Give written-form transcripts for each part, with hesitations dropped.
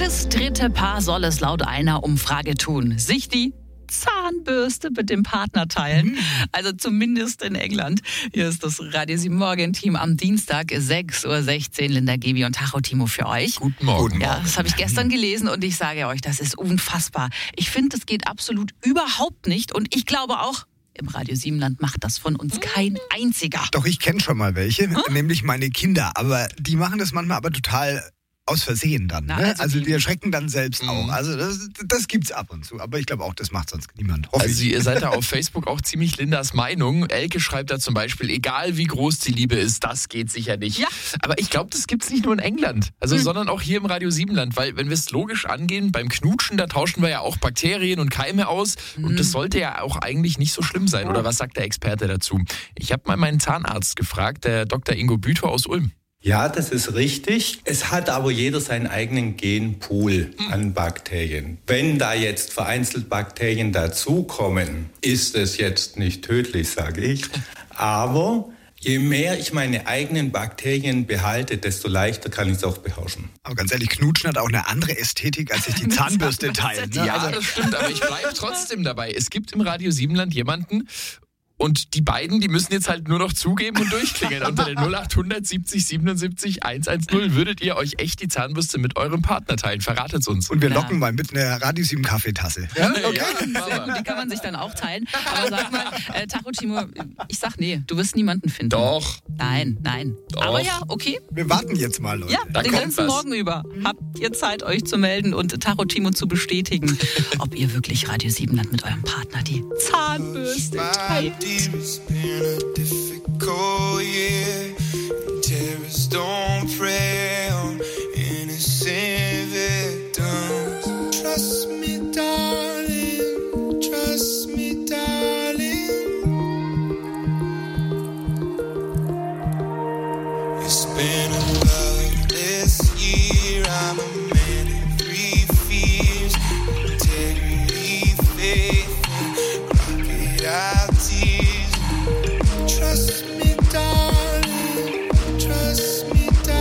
Jedes dritte Paar soll es laut einer Umfrage tun. Sich die Zahnbürste mit dem Partner teilen. Also zumindest in England. Hier ist das Radio 7 Morgen-Team am Dienstag 6.16 Uhr. Linda, Gebi und Tacho Timo für euch. Guten Morgen. Ja, das habe ich gestern gelesen und ich sage euch, das ist unfassbar. Ich finde, das geht absolut überhaupt nicht und ich glaube auch, im Radio 7-Land macht das von uns kein einziger. Doch, ich kenne schon mal welche, nämlich meine Kinder. Aber die machen das manchmal aber total aus Versehen dann. Na, Ne? also die erschrecken dann selbst auch. Also das gibt's ab und zu. Aber ich glaube auch, das macht sonst niemand. Hoffe Also ich. ihr seid da auf Facebook auch ziemlich Lindas Meinung. Elke schreibt da zum Beispiel, egal wie groß die Liebe ist, das geht sicher nicht. Ja. Aber ich glaube, das gibt's nicht nur in England, sondern auch hier im Radio 7-Land. Weil wenn wir es logisch angehen, beim Knutschen, da tauschen wir ja auch Bakterien und Keime aus. Und das sollte ja auch eigentlich nicht so schlimm sein. Oder was sagt der Experte dazu? Ich habe mal meinen Zahnarzt gefragt, der Dr. Ingo Bütow aus Ulm. Ja, das ist richtig. Es hat aber jeder seinen eigenen Genpool an Bakterien. Wenn da jetzt vereinzelt Bakterien dazukommen, ist es jetzt nicht tödlich, sage ich. Aber je mehr ich meine eigenen Bakterien behalte, desto leichter kann ich es auch beherrschen. Aber ganz ehrlich, Knutschen hat auch eine andere Ästhetik, als sich die Zahnbürste teilen. Ne? Ja, das stimmt, aber ich bleibe trotzdem dabei. Es gibt im Radio 7-Land jemanden, und die beiden, die müssen jetzt halt nur noch zugeben und durchklingeln. Unter der 0800 70 77 110 würdet ihr euch echt die Zahnbürste mit eurem Partner teilen. Verratet's uns. Und wir locken mal mit einer Radio 7 Kaffeetasse. Ja, Sehr gut, die kann man sich dann auch teilen. Aber sag mal, Tacho Timo, ich sag nee, du wirst niemanden finden. Doch. Nein. Doch. Aber ja, okay. Wir warten jetzt mal, Leute. Ja, Da den kommt ganzen was. Morgen über habt ihr Zeit, euch zu melden und Tacho Timo zu bestätigen, ob ihr wirklich Radio 7-Land mit eurem Partner die Zahnbürste teilt. It's been a difficult year. Terrorists don't prey on innocent victims. Trust me, darling. Trust me, darling. It's been a loveless year. I'm a man of three fears: integrity, faith, and crocodile tears. Trust me, darling. Trust me, darling.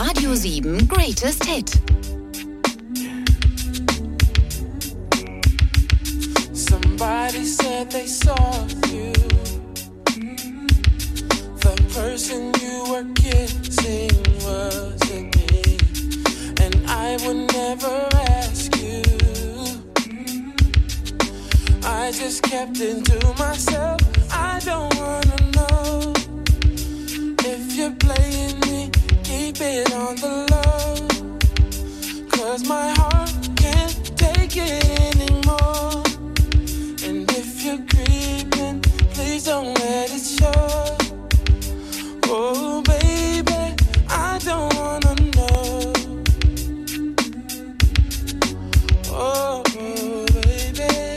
Radio 7 Greatest Hit. Somebody said they saw you. The person you were kissing wasn't me, and I would never ask you. I just kept it to myself. I don't wanna know if you're playing me. Keep it on the low, 'cause my heart can't take it anymore. And if you're creeping, please don't let it show. Oh baby, I don't wanna know. Oh baby,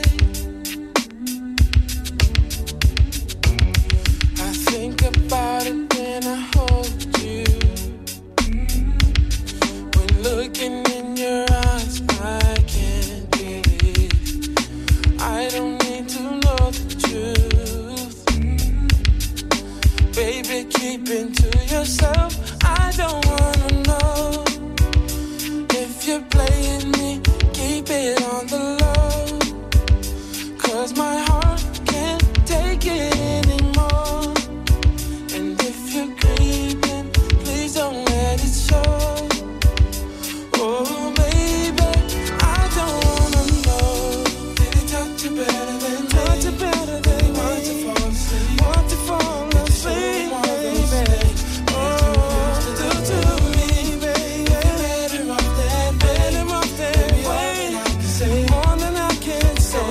I think about it when I hold you. When looking in your eyes, I can't believe I don't need to know the truth. Baby, keep it to yourself. I don't wanna know if you're playing me. Keep it on the low, 'cause my heart can't take it anymore. And if you're creeping, please don't let it show. Oh baby, I don't wanna know. Did he touch you better than me? Touch you better than me? Want to fall asleep? Want to fall asleep, baby? Oh, do to me, baby. Better off that way. More than I can say.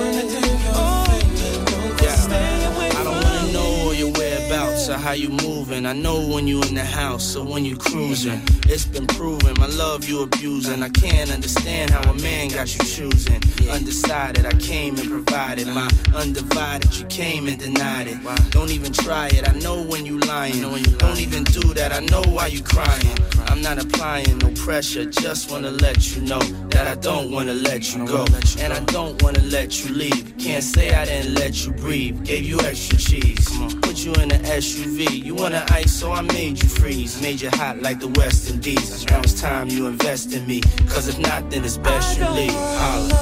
Oh, stay away I don't wanna know all your whereabouts or how you moving. I know when you in the house or when you cruising. It's been proven, my love you abusing. I can't understand how a man got you choosing. Undecided, I came and provided my undivided. You came and denied it. Don't even try it, I know when you lying. Don't even do that, I know why you crying. I'm not applying no pressure, just wanna let you know that I don't wanna let you go. And I don't wanna let you leave. Can't say I didn't let you breathe. Gave you extra cheese, put you in the SUV. You wanna ice, so I made you freeze. Made you hot like the West Indies. Now it's time you invest in me, 'cause if not, then it's best you leave. Holla.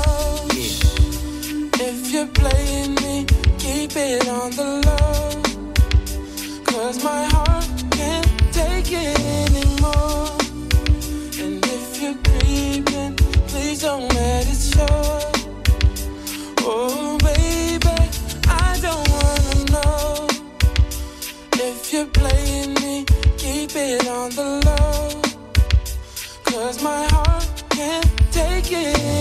If you're playing me, keep it on the low, 'cause my heart can't take it anymore. And if you're creeping, please don't let it show. Oh baby, I don't wanna know if you're playing me. Keep it on the low, 'cause my heart can't take it